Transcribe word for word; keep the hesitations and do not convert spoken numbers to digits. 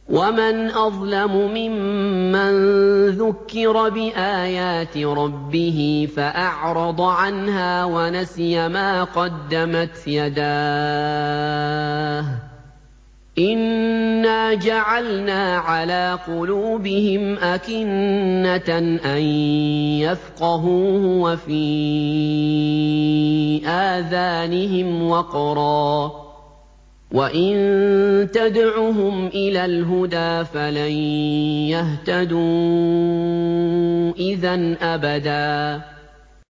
وَمَنْ أَظْلَمُ مِمَّن ذُكِّرَ بِآيَاتِ رَبِّهِ فَأَعْرَضَ عَنْهَا وَنَسِيَ مَا قَدَّمَتْ يَدَاهُ ۚ إِنَّا جَعَلْنَا عَلَىٰ قُلُوبِهِمْ أَكِنَّةً أَن يَفْقَهُوهُ وَفِي آذَانِهِمْ وَقْرًا ۚ وَإِن تَدْعُهُمْ إِلَى الْهُدَىٰ فَلَن يَهْتَدُوا إِذًا أَبَدًا